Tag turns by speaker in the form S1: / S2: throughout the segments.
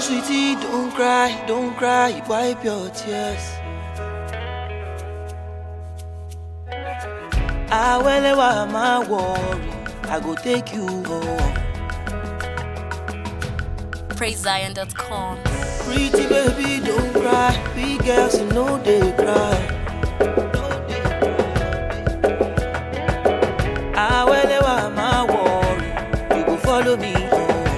S1: sweetie, don't cry, wipe your tears. Whenever my worry, I go take you home.
S2: PraiseZion.com.
S1: Pretty baby, don't cry. Big girls, you know they cry. Whenever my worry, you go follow me home.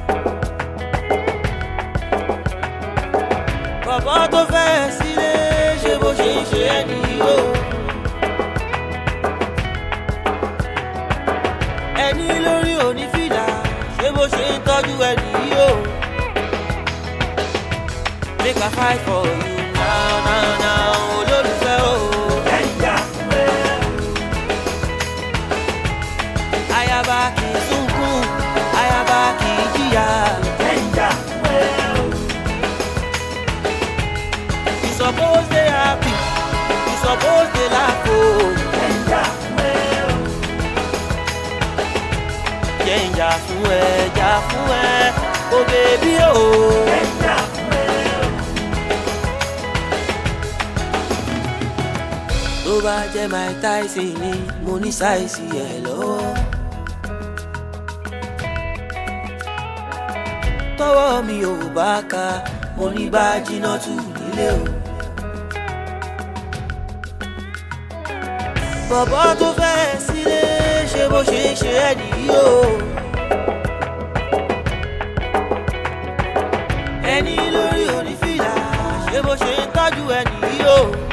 S1: Bàbá tó fẹ́ sílé, ṣe bó ṣe ń ṣe ẹ́ nìyí o. Ẹni lórí onífìlà, ṣe bó ṣe ń tọ́jú ẹ nìyí o. Make I fight for you now, olólùfẹ́ o.
S3: Ẹ̀yà fún ẹ.
S1: Ayaba kì í sunkún, ayaba kì í jìyà.
S3: Ẹ̀yà fún ẹ.
S1: You suppose dey happy, you suppose dey laugh o.
S3: Ẹ̀yà fún ẹ.
S1: Jẹ́ n jà fún ẹ, oh baby o.
S3: Ẹ̀yà fún ẹ.
S1: Tó bá jẹ́ Mike Tyson ni mo ní sáìsì ẹ̀ lọ́wọ́. Tọ́wọ́ mi ò bá ka, mo ní bá jiná tù nílé o. Bọ̀bọ́ tó fẹ́ sílé, ṣe bó ṣe ń ṣe ẹ́ nìyí o. Ẹni lórí onífìlà, ṣe bó ṣe ń tọ́jú ẹ nìyí o.